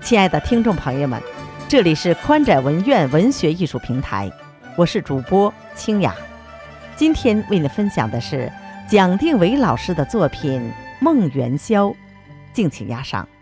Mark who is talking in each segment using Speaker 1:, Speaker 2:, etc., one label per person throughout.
Speaker 1: 亲爱的听众朋友们，这里是宽窄文苑文学艺术平台，我是主播清雅。今天为你分享的是蒋定为老师的作品《梦元宵》，敬请押上。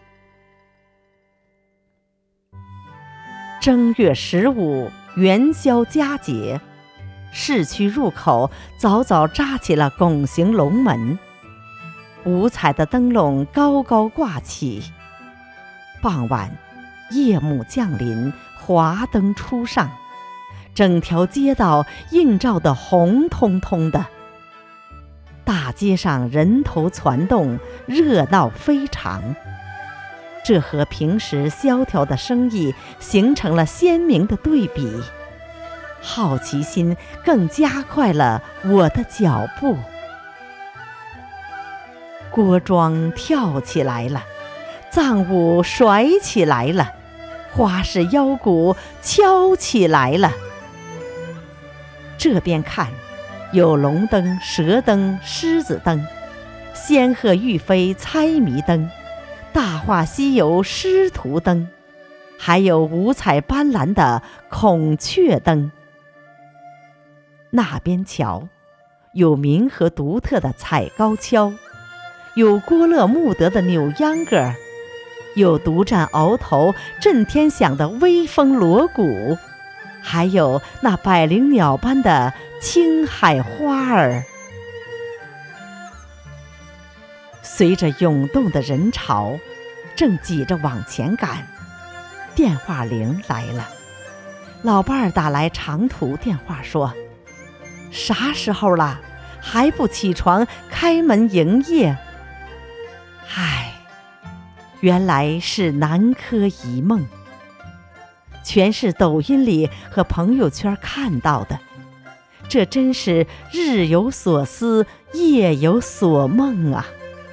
Speaker 1: 正月15元宵佳节，市区入口早早扎起了拱形龙门，五彩的灯笼高高挂起。傍晚，夜幕降临，华灯初上，整条街道映照得红彤彤的。大街上人头攒动，热闹非常。这和平时萧条的生意形成了鲜明的对比，好奇心更加快了我的脚步。锅庄跳起来了，藏舞甩起来了，花式腰鼓敲起来了。这边看，有龙灯、蛇灯、狮子灯，仙鹤玉飞猜谜灯，大话西游师徒灯，还有五彩斑斓的孔雀灯。那边瞧，有民和独特的踩高跷，有郭勒穆德的扭秧歌，有独占鳌头震天响的威风锣鼓，还有那百灵鸟般的青海花儿。随着涌动的人潮，正挤着往前赶，电话铃来了。老伴儿打来长途电话说：啥时候了，还不起床开门营业？唉，原来是南柯一梦，全是抖音里和朋友圈看到的，这真是日有所思，夜有所梦啊。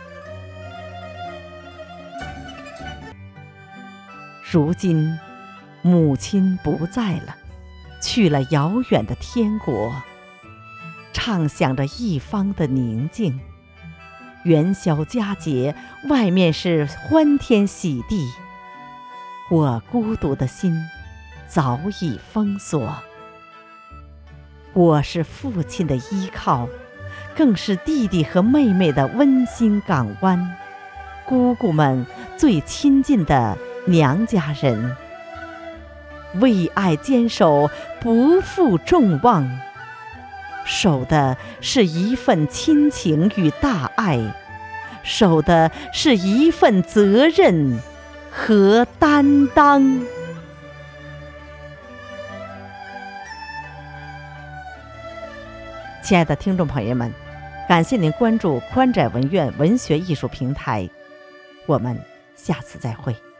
Speaker 1: 如今母亲不在了，去了遥远的天国，畅想着一方的宁静。元宵佳节，外面是欢天喜地，我孤独的心早已封锁。我是父亲的依靠，更是弟弟和妹妹的温馨港湾，姑姑们最亲近的娘家人。为爱坚守，不负众望，守的是一份亲情与大爱，守的是一份责任和担当。亲爱的听众朋友们，感谢您关注宽窄文苑文学艺术平台，我们下次再会。